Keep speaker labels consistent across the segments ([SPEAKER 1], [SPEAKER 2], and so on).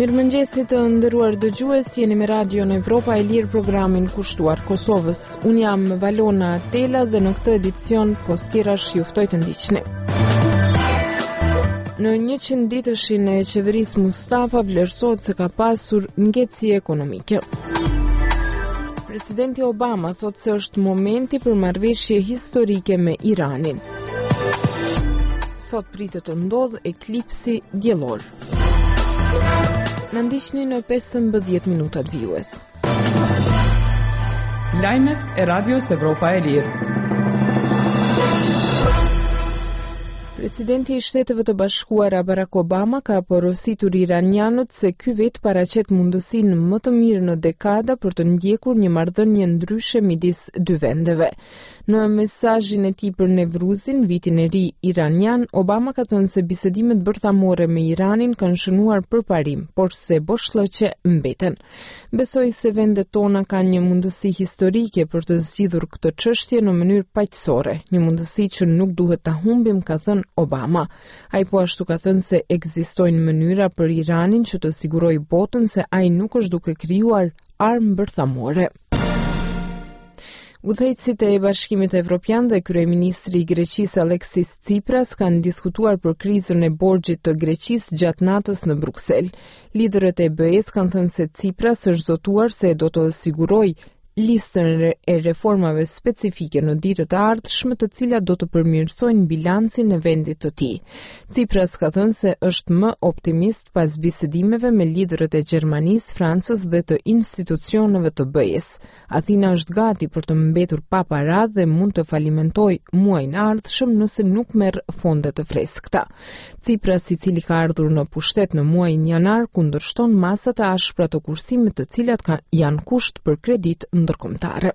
[SPEAKER 1] Mirëmëngjesi të nderuar dëgjues, jeni me Radio në Evropa e Lirë, programin kushtuar Kosovës. Unë jam Valona Tela dhe në këtë edicion postirash ju ftoj të ndiqni. Në 100 ditëshin e qeverisë Mustafa vlerësohet se ka pasur ngecje ekonomike. Presidenti Obama thot se është momenti për marrëveshje historike me Iranin. Sot pritet të ndodh eklipsi diellor. Në ndiqni në 15 minutat vijues.
[SPEAKER 2] Lajmet e Radios Evropa e Lirë.
[SPEAKER 1] Presidenti i Shteteve të Bashkuara Barack Obama ka porositur iranianët se ky vit paraqet mundësinë më të mirë në dekada për të ndjekur një marrëdhënie ndryshe midis dy vendeve. Në mesazhin e tij për Nevruzin, vitin e ri iranian, Obama ka thënë se bisedimet bërthamore me Iranin kanë shënuar përparim, por se boshllëqe mbeten. Besoj se vendet tona kanë një mundësi historike për të zgjidhur këtë çështje në mënyrë paqësore, një mundësi që nuk duhet ta humbim, ka thënë Obama. Ai po ashtu ka thënë se ekzistojnë mënyra për Iranin që të sigurojë botën se ai nuk është duke krijuar armë bërthamore. Udhëheqësit e Bashkimit Evropian dhe kryeministri i Greqisë Alexis Tsipras kanë diskutuar për krizën e borxhit të Greqisë gjatë natës në Bruksel. Liderët e BE-s kanë thënë se Tsipras është zotuar se do të sigurojë listën e reformave specifike në ditët e ardhshme, të cilat do të përmirësojnë bilancin e vendit të tij. Tsipras ka thënë se është më optimist pas bisedimeve me liderët e Gjermanisë, Francës dhe të institucioneve të BE-s. Athina është gati për të mbetur pa para dhe mund të falimentojë muajin e ardhshëm nëse nuk merr fonde të freskëta. Tsipras, i cili ka ardhur në pushtet në muajin janar, kundërshton masat e ashpra të kursimit, të cilat janë kusht për kredit ndërkombëtare.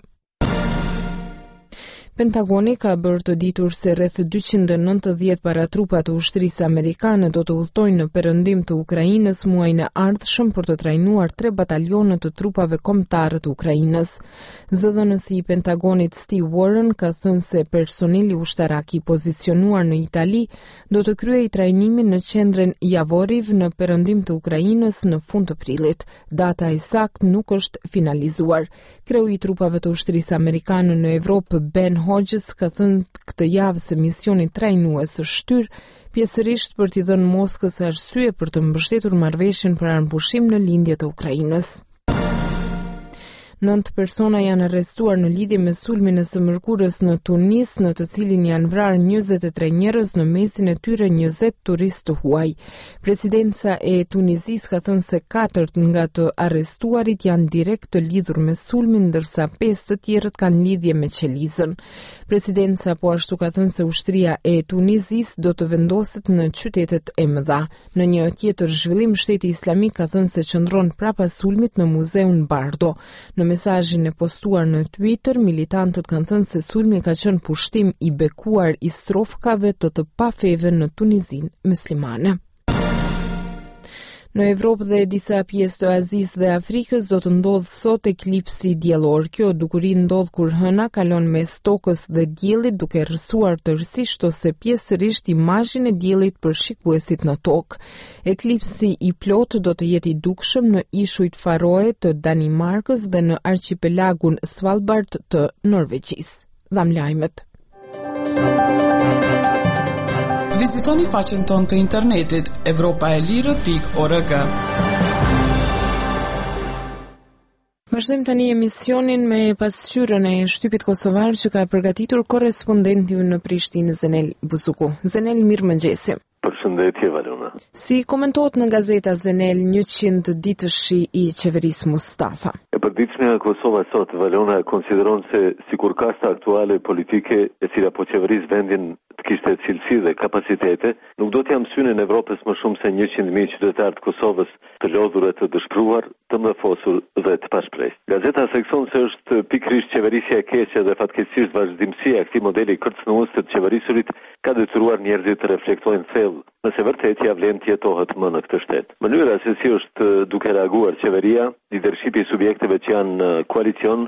[SPEAKER 1] Pentagoni ka bërë të ditur se rreth 290 paratrupa të ushtrisë amerikane do të udhtojnë në perëndim të Ukrainës muajin e ardhshëm për të trajnuar 3 batalione të trupave kombëtare të Ukrainës. Zëdhënësi i Pentagonit Steve Warren ka thënë se personeli ushtarak i pozicionuar në Itali do të kryejë trajnimin në qendrën Javoriv në perëndim të Ukrainës në fund të prillit. Data e saktë nuk është finalizuar. Kreu i trupave të ushtrisë amerikane në Evropë, Ben Hodges, ka thënë këtë javë se misioni trajnues është shtyr pjesërisht për t'i dhënë Moskës arsye për të mbështetur marrëveshjen për armëpushim në lindje të Ukrainës. 9 persona janë arrestuar në lidhje me sulmin e së mërkurës në Tunis, në të cilin janë vrarë 23 njerëz, në mesin e tyre 20 turistë të huaj. Presidenca e Tunizis ka thënë se 4 nga të arrestuarit janë direkt të lidhur me sulmin, ndërsa 5 të tjerët kanë lidhje me qelizën. Presidenca po ashtu ka thënë se ushtria e Tunizis do të vendoset në qytetet e mëdha. Në një tjetër zhvillim, Shteti Islamik ka thënë se qëndron prapa sulmit në muzeun Bardo. Në mesazhin e postuar në Twitter, militantët kanë thënë se sulmi ka qenë pushtim i bekuar i strofkave të pafeve në Tunizinë muslimane. Në Evropë dhe disa pjesë të Azisë dhe Afrikës do të ndodhë sot eklipsi diellor. Kjo dukuri ndodh kur hëna kalon mes tokës dhe diellit, duke rrësuar tërësisht ose pjesërisht imazhin e diellit për shikuesit në tokë. Eklipsi i plot do të jetë i dukshëm në ishujt Faroe të Danimarkës dhe në archipelagun Svalbard të Norvegjisë. Dham lajmet.
[SPEAKER 2] Vizitoni faqen tonë të internetit europaelire.org.
[SPEAKER 1] Vazhdojmë tani emisionin me pasqyrën e shtypit kosovar që ka përgatitur korrespondenti në Prishtinë, Zenel Buzuku. Zenel, mirëmëngjesi.
[SPEAKER 3] Përshëndetje, Valona.
[SPEAKER 1] Si komentohet në gazeta, Zenel, 100 ditëshi i qeverisë Mustafa?
[SPEAKER 3] E përditshmja e Kosovës sot, Valona, konsideron se sikur kasta aktuale politike e cila po qeveris vendin të kishte cilësi dhe kapacitete, nuk do t'jam synin Evropës më shumë se 100.000 qytetarë të Kosovës të lodhur e të dëshpruar, të mlefosur dhe të pashpresht. Gazeta sekson se është pikrisht qeverisja e keqe dhe fatkeqësisht vazhdimësia e këtij modeli kërcënues të qeverisurit ka detyruar njerëzit të reflektojnë thellë nëse vërtet ja vlen të jetohet më në këtë shtet. Mënyra se si është duke reaguar qeveria, lidershipi i subjekteve që janë në koalicion,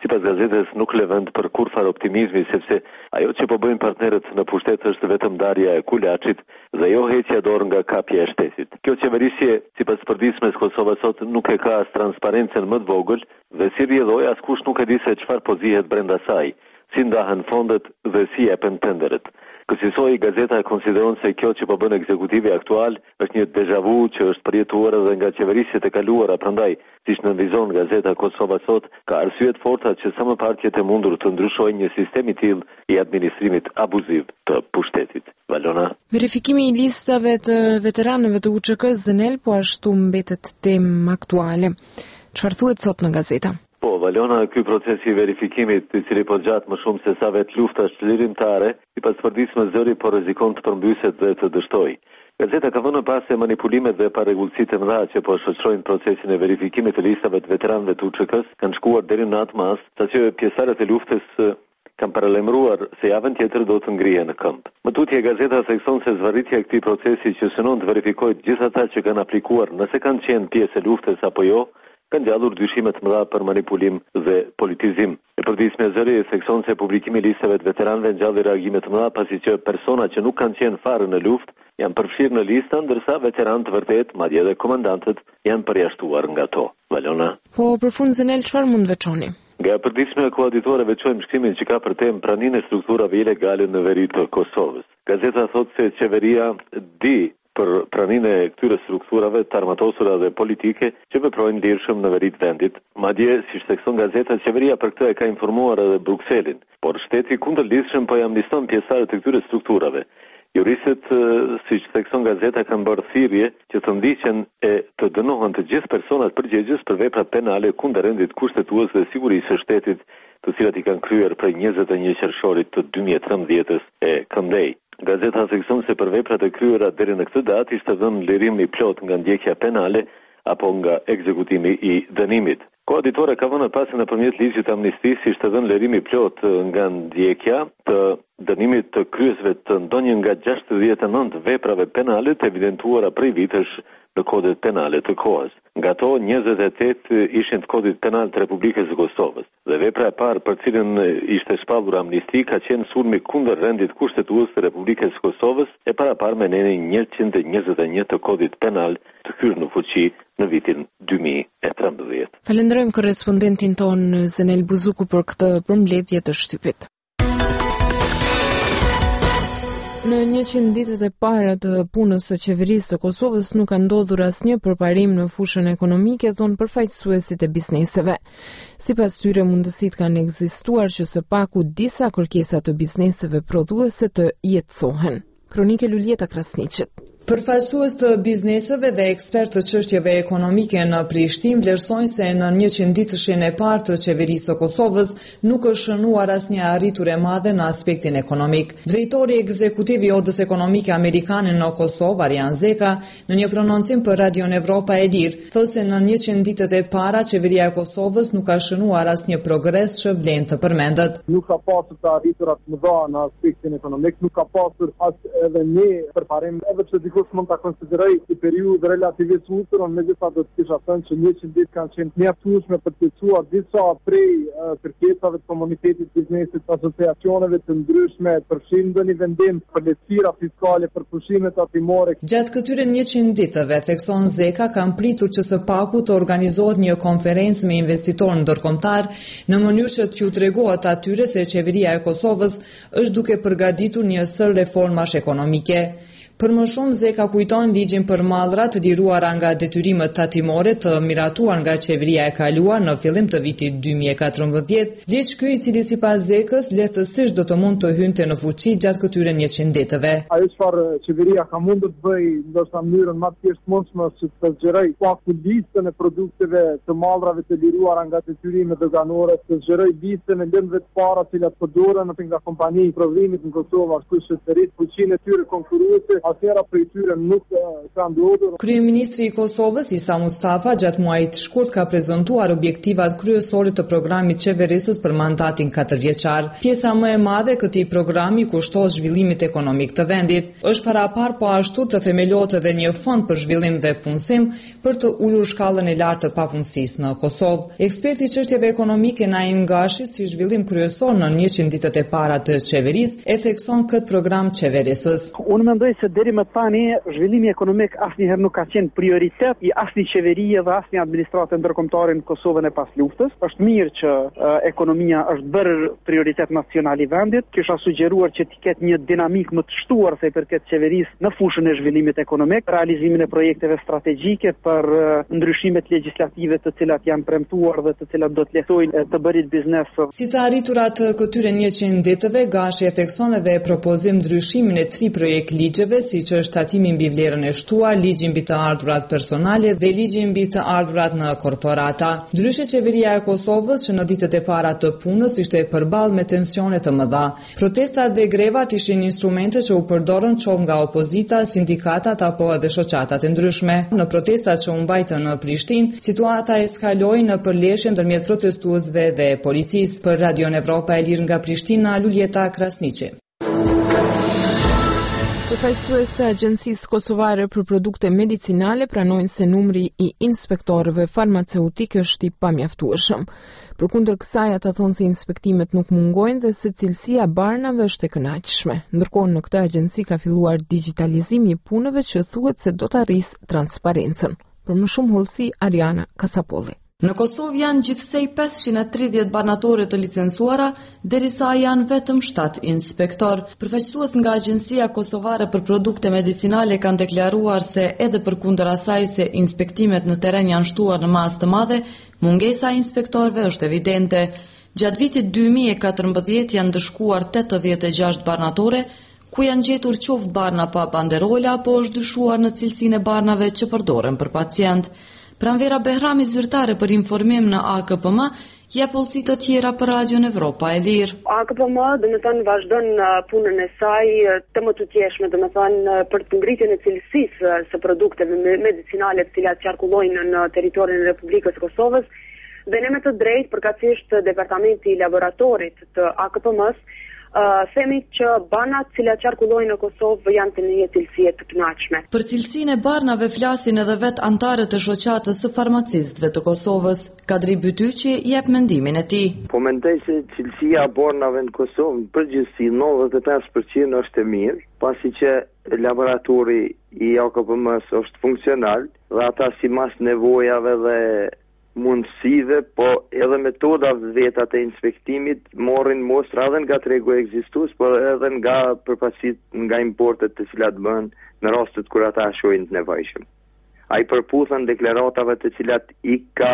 [SPEAKER 3] Sipas gazetës nuk lëvend për kurfar optimizmi, sepse ajo që po bëjnë partnerët në pushtet është vetëm ndarja e kulaçit dhe jo heqja dorë nga kapja e shtetit. Kjo qeverisje, sipas përdismes Kosova sot, nuk e ka as transparencën më të vogël dhe si rrjedhoi askush nuk e di se çfarë po zihet brenda saj, si ndahen fondet dhe si jepen tenderet. Kësaj gazeta e konsideron se kjo që po bën ekzekutivi aktual është një deja vu që është përjetuar edhe nga qeverisjet e kaluara, prandaj, siç nënvizon gazeta Kosova sot, ka arsye të forta që sa më parë të mundur të ndryshojë një sistem i tillë i administrimit abuziv të pushtetit. Valona.
[SPEAKER 1] Verifikimi i listave të veteranëve të UÇK-s Zenel po ashtu mbetet temë aktuale. Çfarë thuhet sot në gazeta?
[SPEAKER 3] Po, Valona, ky proces i verifikimit, i cili po gjatë më shumë se sa vetë luftash çlirimtare, sipas përdismes zëri po rrezikon të përmbyset dhe të dështojë. Gazeta ka vënë pas se manipulimet dhe parregullësitë e mëdha që po shoqërojnë procesin e verifikimit të listave të veteranëve të UÇK-s kanë shkuar deri në atë mas, saqë pjesëtarët e luftës kanë paralajmëruar se javën tjetër do të ngrihen në këmbë. Më tutje gazeta thekson se zvarritja e këtij procesi që synon të verifikojë të gjithë ata që kanë aplikuar, nëse kanë qenë pjesë e luftës apo jo, kanë gjallur dyshime të mëdha për manipulim dhe politizim. E përdisme zëri thekson se publikimi i listave të veteranëve ngjalli reagime të mëdha pasi që persona që nuk kanë qenë fare në luftë janë përfshirë në listë, ndërsa veteranë të vërtet, madje edhe komandantët, janë përjashtuar nga to. Valona.
[SPEAKER 1] Po përfund Zenel, çfarë mund veçoni?
[SPEAKER 3] Nga përdisme e koaditore veçojmë shkrimin që ka për temë praninë e strukturave ilegale në veri të Kosovës. Gazeta thotë se qeveria di për praninë e këtyre strukturave të armatosura dhe politike që veprojnë lirshëm në veri të vendit. Madje, siç thekson gazeta, qeveria për këtë e ka informuar edhe Brukselin, por shteti kundërlidhshëm po i amniston pjesëtarët e këtyre strukturave. Juristët, siç thekson gazeta, kanë bërë thirrje që të ndiqen e të dënohen të gjithë personat përgjegjës për veprat penale kundër rendit kushtetues dhe sigurisë së shtetit, të cilat i kanë kryer prej 21 qershorit të 2013 e këndej. Gazeta thekson se për veprat e kryera deri në këtë datë ishte dhënë lirim i plot nga ndjekja penale apo nga ekzekutimi i dënimit. Koaditore ka vënë pas se nëpërmjet ligjit të amnistisë ishte dhënë lirim i plot nga ndjekja të dënimit të kryesve të ndonjë nga 69 veprave penale të evidentuara prej vitesh në kodet penale të kohës. Nga to, 28 ishin të kodit penal të Republikës së Kosovës. Dhe vepra e parë për cilën ishte shpallur amnisti ka qenë sulmi kundër rendit kushtetues të Republikës së Kosovës e paraparë me nenin 121 të kodit penal të hyrë në fuqi në vitin 2013.
[SPEAKER 1] Falenderojmë korrespondentin ton Zenel Buzuku për këtë përmbledhje të shtypit. Në 100 ditët e para të punës së qeverisë së Kosovës nuk ka ndodhur asnjë përparim në fushën ekonomike, thonë përfaqësuesit e bizneseve. Sipas tyre, mundësitë kanë ekzistuar që së paku disa kërkesa të bizneseve prodhuese të jetësohen. Kronike Lulieta Krasniqit.
[SPEAKER 4] Përfaqësues të bizneseve dhe ekspertë të çështjeve ekonomike në Prishtinë vlerësojnë se në 100 ditëshin e parë të qeverisë së Kosovës nuk është shënuar asnjë arritur e madhe në aspektin ekonomik. Drejtori ekzekutiv i Odës Ekonomike Amerikane në Kosovë, Arjan Zeka, në një prononcim për Radio Evropa e Lirë, thotë se në 100 ditët e para qeveria e Kosovës nuk ka shënuar asnjë progres që vlen të përmendet.
[SPEAKER 5] Nuk ka pasur të arriturat më dha në aspektin ekonomik, nuk ka pasur as edhe një përparim edhe pse kush mund ta konsideroj një periudhë relativisht shkurtër, megjithatë do të kisha thënë që 100 ditë kanë qenë mjaftueshme për të çuar disa prej kërkesave të komunitetit biznesit, asociacioneve të ndryshme, përfshin ndonjë vendim për lehtësira fiskale, për pushimet tatimore.
[SPEAKER 4] Gjatë këtyre 100 ditëve, thekson Zeka, kanë pritur që së paku të organizohet një konferencë me investitorë ndërkombëtar në mënyrë që t'ju tregohet atyre se qeveria e Kosovës është duke përgatitur një sër reformash ekonomike. Për më shumë, Zeka kujton ligjin për mallra të liruara nga detyrimet tatimore të miratuar nga qeveria e kaluar në fillim të vitit 2014, ligj ky i cili sipas Zekës lehtësisht do të mund të hynte në fuqi gjatë këtyre 100 ditëve.
[SPEAKER 5] Ajo çfarë qeveria ka mundur të bëjë ndoshta në mënyrën më të thjeshtë që të zgjeroj paku listën e produkteve të mallrave të liruara nga detyrimet doganore, të zgjeroj listën e lëndëve të para të cilat përdoren nga kompani prodhimit në Kosovë, ashtu si të rrit fuqinë e tyre konkurruese. asnjëra prej tyre nuk ka ndodhur.
[SPEAKER 4] Kryeministri i Kosovës Isa Mustafa gjatë muajit shkurt ka prezantuar objektivat kryesore të programit qeverisës për mandatin 4 vjeçar. Pjesa më e madhe e këtij programi kushtohet zhvillimit ekonomik të vendit. Është parapar po ashtu të themelohet edhe një fond për zhvillim dhe punësim për të ulur shkallën e lartë të papunësisë në Kosovë. Eksperti i çështjeve ekonomike Naim Gashi, si zhvillim kryesor në 100 ditët e para të qeverisë, e thekson këtë program qeverisës.
[SPEAKER 6] Unë mendoj se deri më tani zhvillimi ekonomik asnjëherë nuk ka qenë prioritet i asnjë qeverie dhe asnjë administrate ndërkombëtare në Kosovën e pas luftës. Është mirë që ekonomia është bërë prioritet nacional i vendit. Kisha sugjeruar që të ketë një dinamik më të shtuar se përket qeverisë në fushën e zhvillimit ekonomik, realizimin e projekteve strategjike për ndryshimet legjislative të cilat janë premtuar dhe të cilat do të lehtësojnë të bërit biznes.
[SPEAKER 4] Si të arriturat këtyre 100 ditëve, Gashi e thekson edhe propozim ndryshimin e 3 projekt ligjeve, siç është tatimi mbi vlerën e shtuar, ligji mbi të ardhurat personale dhe ligji mbi të ardhurat në korporata. Ndryshe qeveria e Kosovës, që në ditët e para të punës ishte përballë me tensione të mëdha. Protestat dhe grevat ishin instrumente që u përdorën qoftë nga opozita, sindikatat apo edhe shoqatat e ndryshme. Në protestat që u mbajtën në Prishtinë, situata eskaloi në përleshje ndërmjet protestuesve dhe policisë. Për Radio Evropa e Lirë nga Prishtina, Luljeta Krasniqi.
[SPEAKER 1] Përfaqësues të Agjencisë Kosovare për Produkte Medicinale pranojnë se numri i inspektorëve farmaceutik është i pamjaftueshëm. Përkundër kësaj, ata thonë se inspektimet nuk mungojnë dhe se cilësia e barnave është e kënaqshme. Ndërkohë, në këtë agjenci ka filluar digitalizimi i punëve që thuhet se do të arrisë transparencën. Për më shumë hollësi, Ariana Kasapolli.
[SPEAKER 7] Në Kosovë janë gjithsej 530 banatore të licencuara, derisa janë vetëm 7 inspektor. Përfaqësues nga Agjencia Kosovare për Produkte Medicinale kanë deklaruar se edhe përkundër asaj se inspektimet në terren janë shtuar në masë të madhe, mungesa e inspektorëve është evidente. Gjatë vitit 2014 janë dëshkuar 86 barnatore, ku janë gjetur qoftë barna pa banderola apo është dyshuar në cilësinë e barnave që përdoren për pacient. Pranvera Behrami, zyrtare për informim në AKPM, jep hollësi të tjera për Radio Evropa e Lirë.
[SPEAKER 8] AKPM, vazhdon punën e saj të mëtutjeshme, për të ngritjen e cilësisë së produkteve medicinale të cilat qarkullojnë në territorin e Republikës së Kosovës, dhe ne me të drejtë përkatësisht Departamenti i Laboratorit të AKPM-s, themi që banat cilat qarkullojnë në Kosovë janë të një cilësie të kënaqshme.
[SPEAKER 7] Për cilësinë e barnave flasin edhe vetë antarët e shoqatës së farmacistëve të Kosovës. Kadri Bytyqi jep mendimin e tij.
[SPEAKER 9] Po mendoj se cilësia e barnave në Kosovë në përgjithësi 95% është e mirë, pasi që laboratori i AKPM-s është funksional dhe ata sipas nevojave dhe mundësive, po edhe metoda vetat e inspektimit morrin mostra edhe nga tregu ekzistues, po edhe nga përpasit nga importet të cilat bëhen në rastet kur ata shohin të nevojshëm. Ai përputhen deklaratave të cilat i ka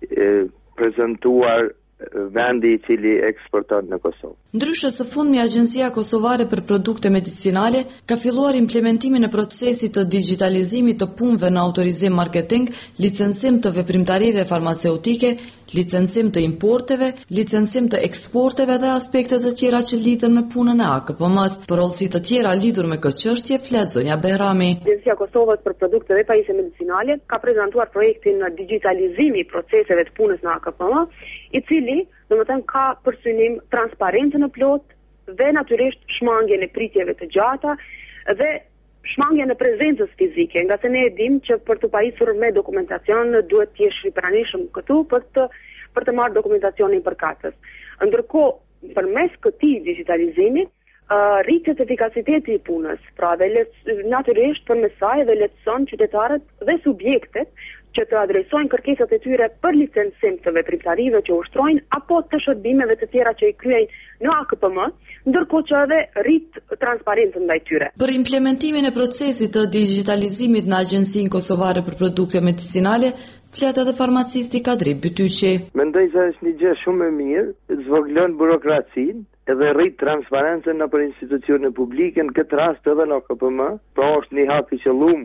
[SPEAKER 9] prezantuar vendi i cili eksporton në Kosovë.
[SPEAKER 7] Ndryshe së fundmi, Agjencia Kosovare për Produkte Medicinale ka filluar implementimin e procesit të digitalizimit të punëve në autorizim marketing, licencim të veprimtarive farmaceutike, licencim të importeve, licencim të eksporteve dhe aspektet të tjera që lidhen me punën e AKPM-s. Për hollësi të tjera lidhur me këtë çështje flet zonja Behrami.
[SPEAKER 8] Agjencia Kosovës për Produkte dhe Pajisje Medicinale ka prezantuar projektin digitalizimi i proceseve të punës në AKPM, i cili ka për synim transparencën në plot dhe natyrisht shmangjen e pritjeve të gjata dhe shmangjen e prezencës fizike, nga se ne e dim që për të pajisur me dokumentacion duhet të jesh i pranishëm këtu për të marrë dokumentacionin përkatës. Ndërkohë, përmes këtij digitalizimi, rritet efikasiteti i punës, pra dhe natyrisht përmes saj dhe lehtëson qytetarët dhe subjektet që të adresojnë kërkesat e tyre për licencim të veprimtarive që ushtrojnë apo të shërbimeve të tjera që i kryejnë në AKPM, ndërkohë që edhe rrit transparencën ndaj tyre.
[SPEAKER 7] Për implementimin e procesit të digitalizimit në Agjencinë Kosovare për Produkte Medicinale, flet edhe farmacisti Kadri Bytyqi.
[SPEAKER 9] Mendoj se është një gjë shumë e mirë, zvoglon burokracinë edhe rrit transparencën nëpër institucionet publike, në këtë rast edhe në AKPM, pra është një hap i qëllum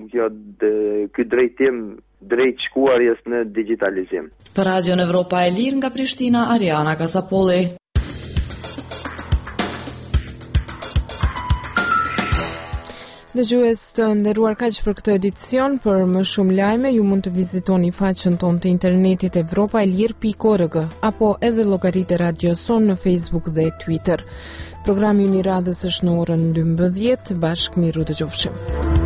[SPEAKER 9] ky drejtim drejt shkuarjes në digitalizim.
[SPEAKER 7] Për Radio Evropa e Lirë nga Prishtina, Ariana Kasapolli.
[SPEAKER 1] Dëgjues të nderuar, kaq për këtë edicion. Për më shumë lajme ju mund të vizitoni faqen tonë të internetit evropaelir.org apo edhe llogaritë e Radios Son në Facebook dhe Twitter. Programi i radhës është në orën 12, bashkë miru dëgjofshim.